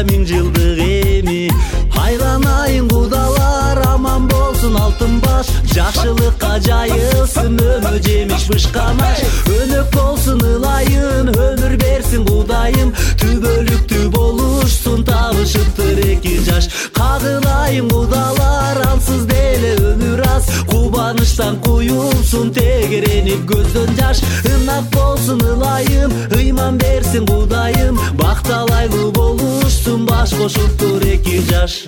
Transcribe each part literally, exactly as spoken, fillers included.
миң жылдык эми. Айланайын кудалар, аман болсун алтын баш, жакшылыкка жайылсын өмү жемиш бышкамаш. Өнөк болсун ылайын, өмүр берсин кудайым, түбөлүктүү болушсун табышыптыр эки жаш. Кагылайын кудалар, ансыз деле өмүр аз, кубанычтан куюлсун тегеренип көздөн жаш. Ынак болсун ылайым, ыйман берсин кудайым, бакталайлуу болушсун баш кошуптур эки жаш.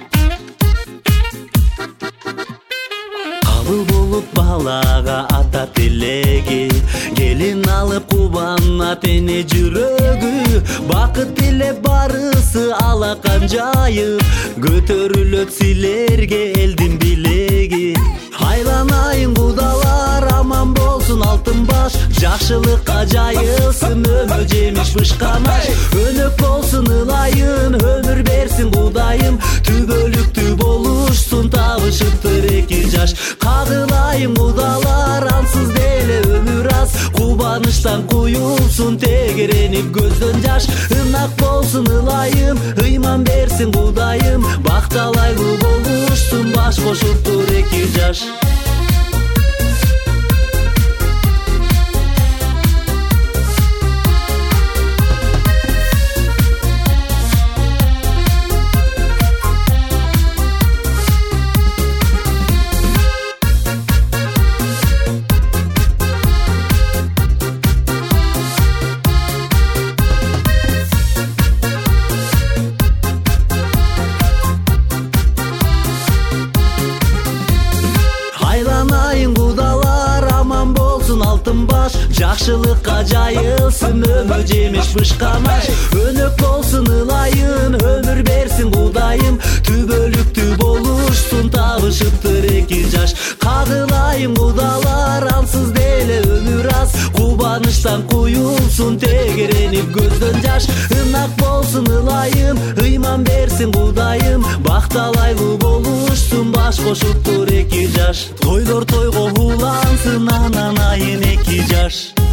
Кабыл болуп балага ата тилеги, келин алып кубанат эне жүрөгү. Бакыт тилеп барысы алакан жайып, көтөрүлөт силерге элдин билеги. Айланайын кудалар, аман болсун алтын баш, жакшылыкка жайылсын өмү жемиш бышкамаш. Өнөк болсун ылайын, өмүр берсин кудайым, түбөлүктүү болушсун табышыптыр эки жаш. Кагылайын кудалар, ансыз деле өмүр аз, кубанычтан куюлсун тегеренип көздөн жаш. Ынак болсун ылайым, ыйман берсин кудайым, бакталайлуу болушсун баш кошуптур эки жаш. Айланайын кудалар, аман болсун алтын баш, жакшылыкка жайылсын өмү жемиш бышкамаш. Өнөк болсун ылайын, өмүр берсин кудайым, түбөлүктүү болушсун табышыптыр эки жаш. Кагылайын кудалар, ансыз деле өмүр аз, кубанычтан куюлсун тегеренип көздөн жаш. Ынак болсун ылайым, ыйман берсин кудайым, бакталайлуу болушсун баш кошуптур эки жаш. Тойлор тойго улансын, анан айын эки жаш.